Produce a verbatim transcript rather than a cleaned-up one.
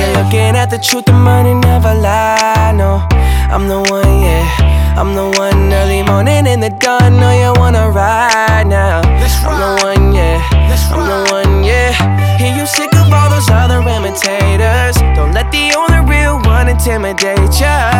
you're looking at the truth, the money never lie, no. I'm the one, yeah, I'm the one. Early morning in the dawn, know you wanna ride now. I'm the one, yeah, I'm the one, yeah. Hear you sick of all those other imitators. Don't let the only real one intimidate ya.